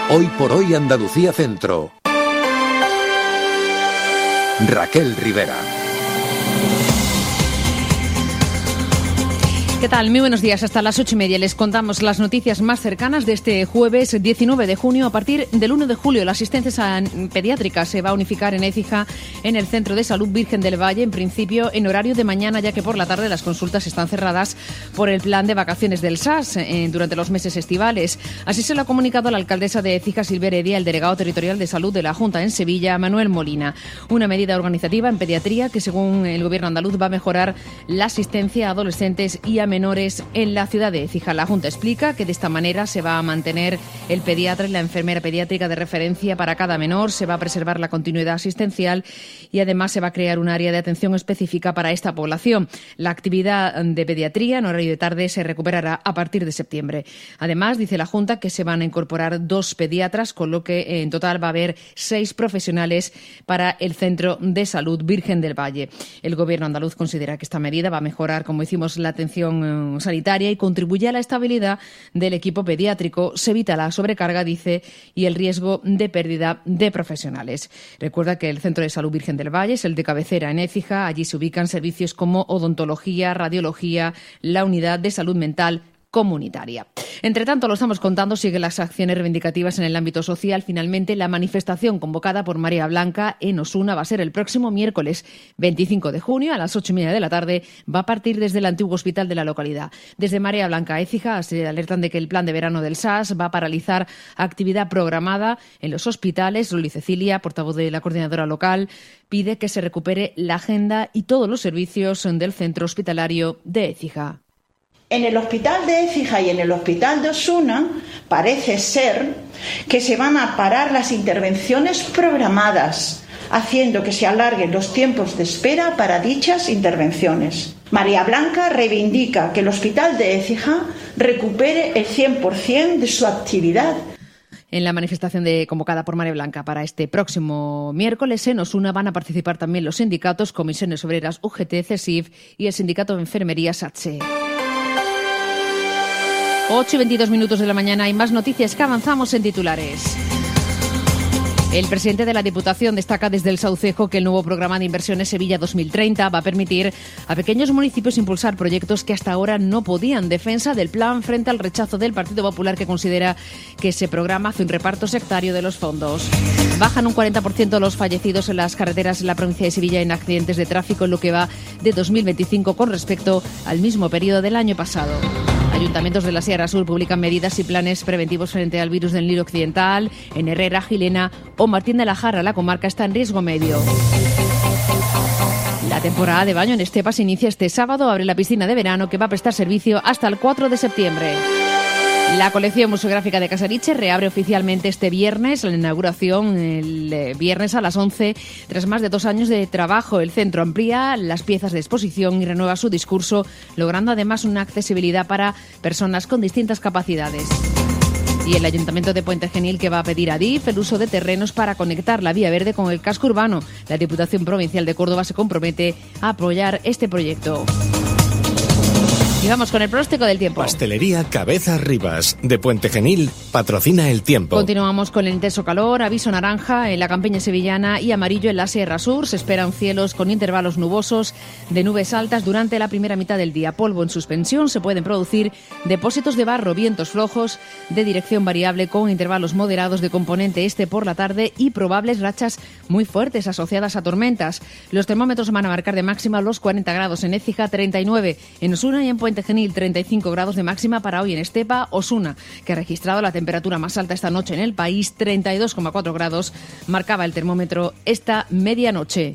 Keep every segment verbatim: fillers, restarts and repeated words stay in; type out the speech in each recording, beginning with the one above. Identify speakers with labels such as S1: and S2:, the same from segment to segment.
S1: Hoy por hoy Andalucía Centro. Raquel Rivera.
S2: ¿Qué tal? Muy buenos días. Hasta las ocho y media les contamos las noticias más cercanas de este jueves diecinueve de junio. A partir del uno de julio, la asistencia pediátrica se va a unificar en Écija, en el Centro de Salud Virgen del Valle, en principio en horario de mañana, ya que por la tarde las consultas están cerradas por el plan de vacaciones del S A S eh, durante los meses estivales. Así se lo ha comunicado la alcaldesa de Écija, Silvia Heredia, el delegado territorial de salud de la Junta en Sevilla, Manuel Molina. Una medida organizativa en pediatría que, según el gobierno andaluz, va a mejorar la asistencia a adolescentes y a menores en la ciudad de Écija. La Junta explica que de esta manera se va a mantener el pediatra y la enfermera pediátrica de referencia para cada menor, se va a preservar la continuidad asistencial y además se va a crear un área de atención específica para esta población. La actividad de pediatría en horario de tarde se recuperará a partir de septiembre. Además, dice la Junta que se van a incorporar dos pediatras, con lo que en total va a haber seis profesionales para el Centro de Salud Virgen del Valle. El gobierno andaluz considera que esta medida va a mejorar, como decimos, la atención sanitaria y contribuye a la estabilidad del equipo pediátrico. Se evita la sobrecarga, dice, y el riesgo de pérdida de profesionales. Recuerda que el Centro de Salud Virgen del Valle es el de cabecera en Écija. Allí se ubican servicios como odontología, radiología, la unidad de salud mental comunitaria. Entre tanto, lo estamos contando, siguen las acciones reivindicativas en el ámbito social. Finalmente, la manifestación convocada por Marea Blanca en Osuna va a ser el próximo miércoles veinticinco de junio a las ocho y media de la tarde. Va a partir desde el antiguo hospital de la localidad. Desde Marea Blanca a Écija se alertan de que el plan de verano del S A S va a paralizar actividad programada en los hospitales. Loli Cecilia, portavoz de la coordinadora local, pide que se recupere la agenda y todos los servicios del centro hospitalario de Écija.
S3: En el hospital de Écija y en el hospital de Osuna parece ser que se van a parar las intervenciones programadas, haciendo que se alarguen los tiempos de espera para dichas intervenciones. Marea Blanca reivindica que el hospital de Écija recupere el cien por ciento de su actividad.
S2: En la manifestación de, convocada por Marea Blanca para este próximo miércoles en Osuna van a participar también los sindicatos Comisiones Obreras U G T, CESIF y el Sindicato de Enfermería SATSE. ocho y veintidós minutos de la mañana. Hay más noticias que avanzamos en titulares. El presidente de la Diputación destaca desde el Saucejo que el nuevo programa de inversiones Sevilla dos mil treinta va a permitir a pequeños municipios impulsar proyectos que hasta ahora no podían. Defensa del plan frente al rechazo del Partido Popular, que considera que ese programa hace un reparto sectario de los fondos. Bajan un cuarenta por ciento los fallecidos en las carreteras en la provincia de Sevilla en accidentes de tráfico en lo que va de dos mil veinticinco con respecto al mismo periodo del año pasado. Ayuntamientos de la Sierra Sur publican medidas y planes preventivos frente al virus del Nilo Occidental. En Herrera, Gilena o Martín de la Jarra, la comarca está en riesgo medio. La temporada de baño en Estepa se inicia este sábado. Abre la piscina de verano que va a prestar servicio hasta el cuatro de septiembre. La colección museográfica de Casariche reabre oficialmente este viernes, la inauguración el viernes a las once. Tras más de dos años de trabajo, el centro amplía las piezas de exposición y renueva su discurso, logrando además una accesibilidad para personas con distintas capacidades. Y el Ayuntamiento de Puente Genil, que va a pedir a D I F el uso de terrenos para conectar la vía verde con el casco urbano. La Diputación Provincial de Córdoba se compromete a apoyar este proyecto. Y vamos con el pronóstico del tiempo.
S4: Pastelería Cabezas Rivas, de Puente Genil, patrocina el tiempo.
S2: Continuamos con el intenso calor, aviso naranja en la campiña sevillana y amarillo en la Sierra Sur. Se esperan cielos con intervalos nubosos de nubes altas durante la primera mitad del día. Polvo en suspensión, se pueden producir depósitos de barro, vientos flojos de dirección variable con intervalos moderados de componente este por la tarde y probables rachas muy fuertes asociadas a tormentas. Los termómetros van a marcar de máxima los cuarenta grados en Écija, treinta y nueve en Osuna y en Puente Puente Genil, treinta y cinco grados de máxima para hoy en Estepa. Osuna, que ha registrado la temperatura más alta esta noche en el país, treinta y dos coma cuatro grados, marcaba el termómetro esta medianoche.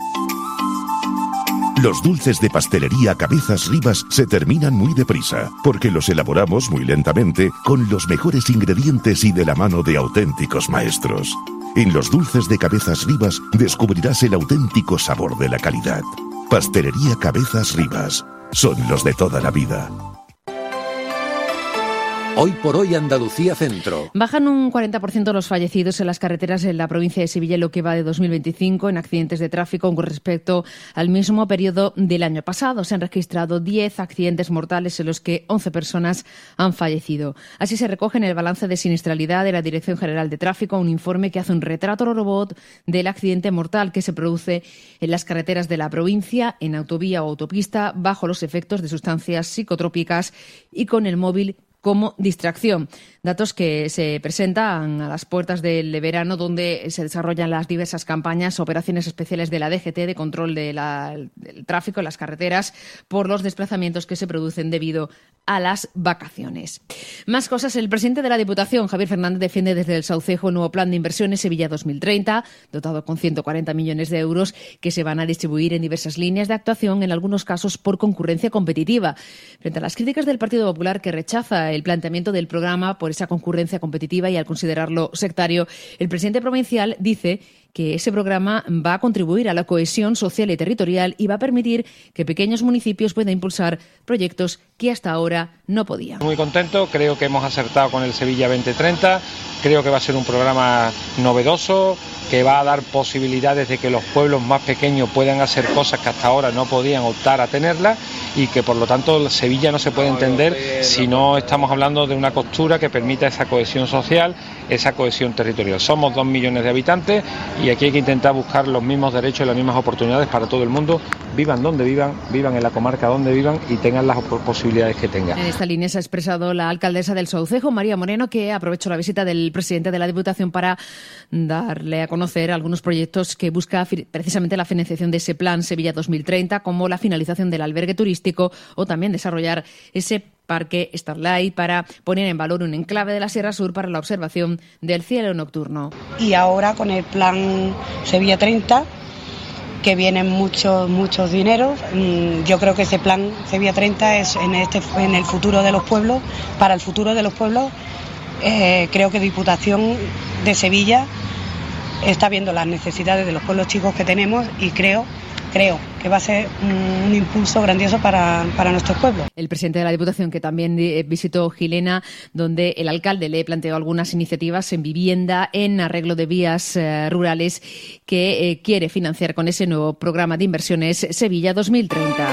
S5: Los dulces de pastelería Cabezas Rivas se terminan muy deprisa, porque los elaboramos muy lentamente con los mejores ingredientes y de la mano de auténticos maestros. En los dulces de Cabezas Rivas descubrirás el auténtico sabor de la calidad. Pastelería Cabezas Rivas. Son los de toda la vida.
S1: Hoy por hoy Andalucía Centro.
S2: Bajan un cuarenta por ciento los fallecidos en las carreteras en la provincia de Sevilla en lo que va de dos mil veinticinco en accidentes de tráfico con respecto al mismo periodo del año pasado. Se han registrado diez accidentes mortales en los que once personas han fallecido. Así se recoge en el balance de siniestralidad de la Dirección General de Tráfico, un informe que hace un retrato robot del accidente mortal que se produce en las carreteras de la provincia, en autovía o autopista, bajo los efectos de sustancias psicotrópicas y con el móvil como distracción. Datos que se presentan a las puertas del verano, donde se desarrollan las diversas campañas, operaciones especiales de la D G T de control de la, del tráfico en las carreteras por los desplazamientos que se producen debido a las vacaciones. Más cosas. El presidente de la Diputación, Javier Fernández, defiende desde el Saucejo un nuevo plan de inversiones Sevilla dos mil treinta, dotado con ciento cuarenta millones de euros, que se van a distribuir en diversas líneas de actuación, en algunos casos por concurrencia competitiva. Frente a las críticas del Partido Popular, que rechaza el planteamiento del programa por esa concurrencia competitiva y al considerarlo sectario, el presidente provincial dice que ese programa va a contribuir a la cohesión social y territorial y va a permitir que pequeños municipios puedan impulsar proyectos que hasta ahora no podían.
S6: Muy contento, creo que hemos acertado con el Sevilla veinte treinta, creo que va a ser un programa novedoso, que va a dar posibilidades de que los pueblos más pequeños puedan hacer cosas que hasta ahora no podían optar a tenerlas y que por lo tanto Sevilla no se puede entender si no estamos hablando de una costura que permita esa cohesión social, esa cohesión territorial. Somos dos millones de habitantes y aquí hay que intentar buscar los mismos derechos y las mismas oportunidades para todo el mundo, vivan donde vivan, vivan en la comarca donde vivan y tengan las posibilidades que tengan.
S2: En esta línea se ha expresado la alcaldesa del Saucejo, María Moreno, que aprovechó la visita del presidente de la Diputación para darle a conocer algunos proyectos que busca precisamente la financiación de ese plan Sevilla dos mil treinta, como la finalización del albergue turístico o también desarrollar ese Parque Starlight para poner en valor un enclave de la Sierra Sur para la observación del cielo nocturno.
S7: Y ahora con el plan Sevilla treinta, que vienen muchos muchos dineros, yo creo que ese plan Sevilla treinta es en este en el futuro de los pueblos, para el futuro de los pueblos. Eh, creo que Diputación de Sevilla está viendo las necesidades de los pueblos chicos que tenemos y creo Creo que va a ser un, un impulso grandioso para, para nuestros pueblos.
S2: El presidente de la Diputación, que también visitó Gilena, donde el alcalde le planteó algunas iniciativas en vivienda, en arreglo de vías eh, rurales, que eh, quiere financiar con ese nuevo programa de inversiones Sevilla dos mil treinta.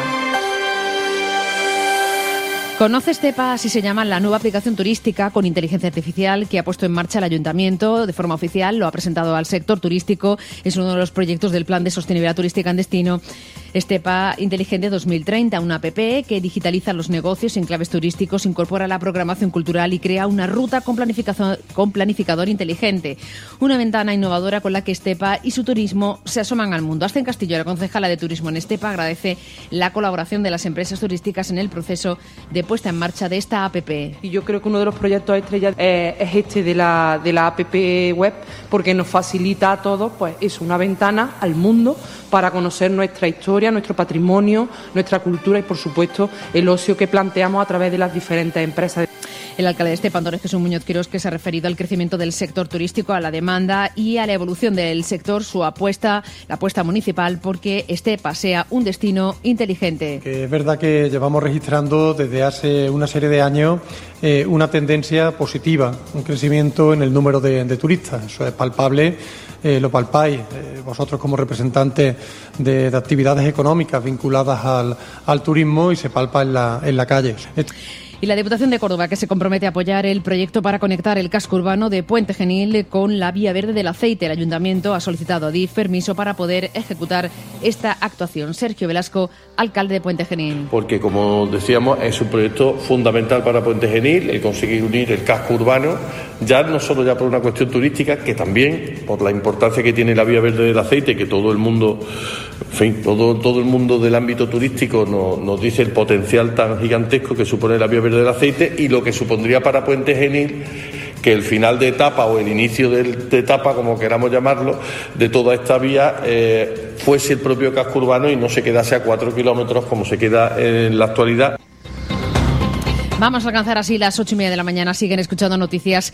S2: Conoce Estepa, así se llama la nueva aplicación turística con inteligencia artificial que ha puesto en marcha el Ayuntamiento de forma oficial, lo ha presentado al sector turístico, es uno de los proyectos del Plan de Sostenibilidad Turística en Destino. Estepa Inteligente dos mil treinta, una app que digitaliza los negocios en claves turísticos, incorpora la programación cultural y crea una ruta con planificador, con planificador inteligente. Una ventana innovadora con la que Estepa y su turismo se asoman al mundo. Ascen Castillo, la concejala de Turismo en Estepa, agradece la colaboración de las empresas turísticas en el proceso de puesta en marcha de esta app.
S8: Y yo creo que uno de los proyectos estrella eh, es este de la, de la app web, porque nos facilita a todos, pues es una ventana al mundo para conocer nuestra historia, nuestro patrimonio, nuestra cultura y, por supuesto, el ocio que planteamos a través de las diferentes empresas.
S2: El alcalde de Estepa, Andrés Jesús Muñoz Quirós, que se ha referido al crecimiento del sector turístico, a la demanda y a la evolución del sector, su apuesta, la apuesta municipal, porque Estepa sea un destino inteligente.
S9: Que es verdad que llevamos registrando desde hace una serie de años eh, una tendencia positiva, un crecimiento en el número de, de turistas. Eso es palpable. Eh, lo palpáis eh, vosotros como representantes de, de actividades económicas vinculadas al, al turismo y se palpa en la, en la calle. Esto...
S2: Y la Diputación de Córdoba, que se compromete a apoyar el proyecto para conectar el casco urbano de Puente Genil con la vía verde del aceite. El Ayuntamiento ha solicitado a D I F permiso para poder ejecutar esta actuación. Sergio Velasco, alcalde de Puente Genil.
S10: Porque, como decíamos, es un proyecto fundamental para Puente Genil, el conseguir unir el casco urbano, ya no solo ya por una cuestión turística, que también por la importancia que tiene la vía verde del aceite, que todo el mundo, en fin, todo, todo el mundo del ámbito turístico nos, nos dice el potencial tan gigantesco que supone la vía verde del aceite y lo que supondría para Puente Genil que el final de etapa o el inicio de, de etapa, como queramos llamarlo, de toda esta vía eh, fuese el propio casco urbano y no se quedase a cuatro kilómetros como se queda en la actualidad.
S2: Vamos a alcanzar así las ocho y media de la mañana. Siguen escuchando noticias